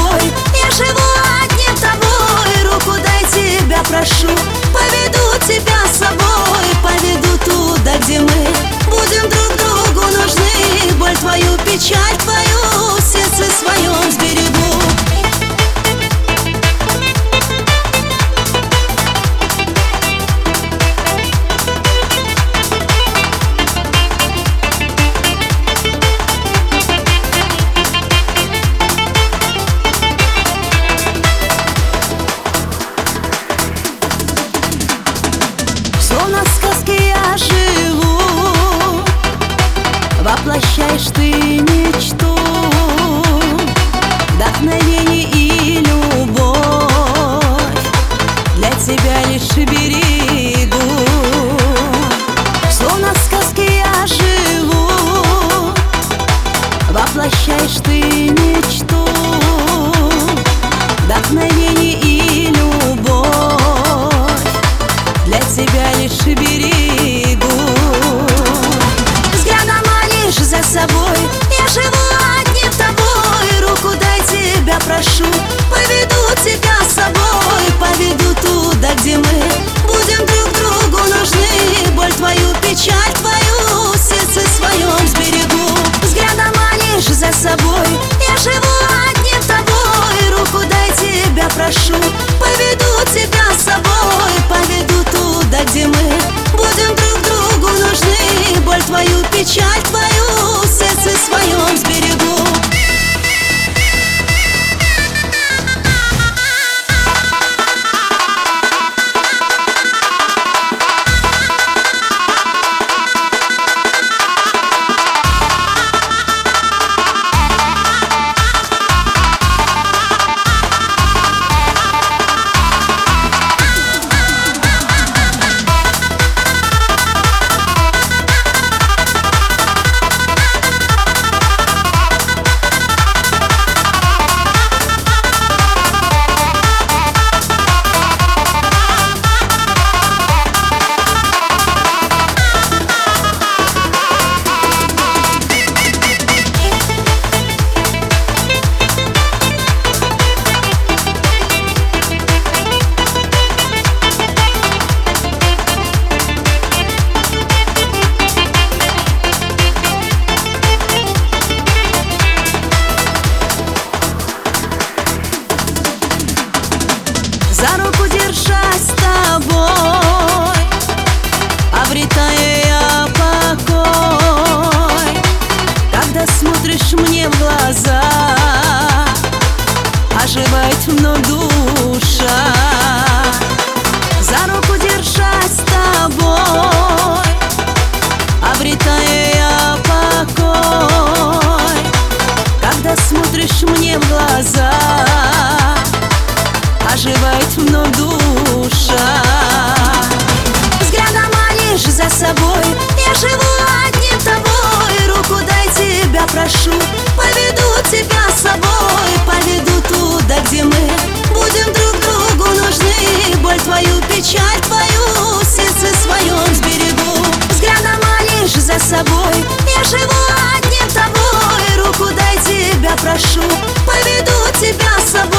собой. Я живу одним тобой, руку дай, тебя прошу. Поведу тебя с собой, поведу туда, где мы будем друг другу нужны. Боль твою, печаль твою, в сердце своем сберегу. Словно в сказке я живу, воплощаешь ты мечту, вдохновение и любовь для тебя лишь берегу. Словно в сказке я живу, воплощаешь ты мечту, вдохновение и любовь для тебя лишь берегу. Взглядом манишь за собой, я живу одним тобой, руку дай, тебя прошу. Поведу тебя с собой, поведу туда, где мы будем друг другу нужны. Боль твою, печаль твою, в сердце своем сберегу. Взглядом манишь за собой, я живу одним тобой, руку дай, тебя прошу. Поведу тебя с собой, поведу туда, где мы будем друг другу нужны. Боль твою, печаль твою, в сердце своем сберегу. За руку держась с тобой, обретая я покой. Когда смотришь мне в глаза, оживает вновь душа. За руку держась с тобой, обретая я покой. Когда смотришь мне в глаза, оживает вновь душа. Взглядом манишь за собой, я живу одним тобой, руку дай, тебя прошу. Поведу тебя с собой, поведу туда, где мы будем друг другу нужны. Боль твою, печаль твою, в сердце своем сберегу. Взглядом манишь за собой, я живу одним тобой, руку дай, тебя прошу. Поведу тебя с собой,